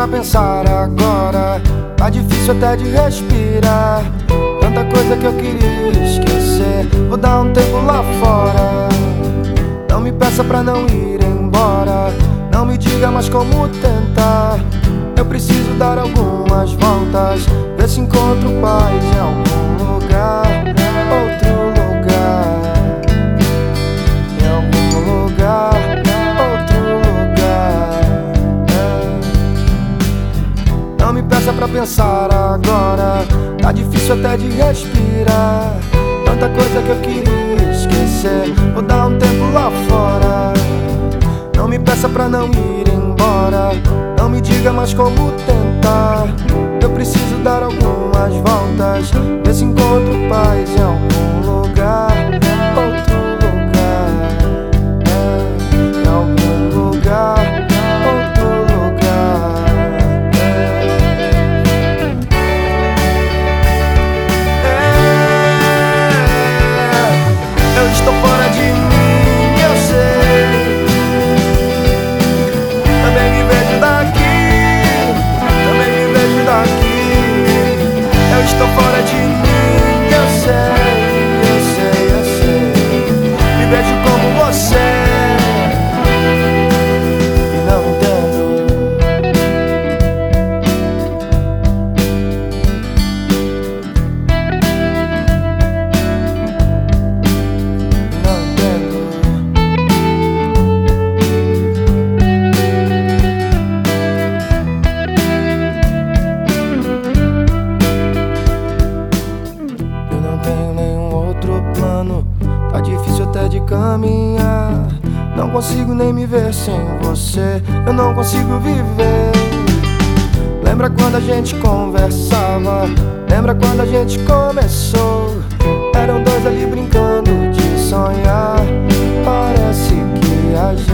pra pensar agora. Tá difícil até de respirar. Tanta coisa que eu queria esquecer. Vou dar um tempo lá fora. Não me peça pra não ir embora. Não me diga mais como tentar. Eu preciso dar algumas voltas. Ver se encontro paz em algum lugar. Outro lugar. Em algum lugar. Outro lugar. Não me peça pra pensar agora. Tá difícil até de respirar. Tanta coisa que eu queria esquecer. Vou dar um tempo lá fora. Não me peça pra não ir embora. Não me diga mais como tentar. Eu preciso dar algumas voltas. Ver se encontro paz em algum lugar. Outro lugar. Em algum lugar. Outro lugar. Eu estou fora de mim, eu sei. Também me vejo daqui. Também me vejo daqui. Eu estou fora de mim, eu sei. Eu sei, eu sei. Me vejo como você. E não entendo. Não entendo. Eu não tenho nenhum outro plano. Tá difícil até de caminhar. Não consigo nem me ver sem você. Eu não consigo viver. Lembra quando a gente conversava? Lembra quando a gente começou? Eram dois ali brincando de sonhar. Parece que a gente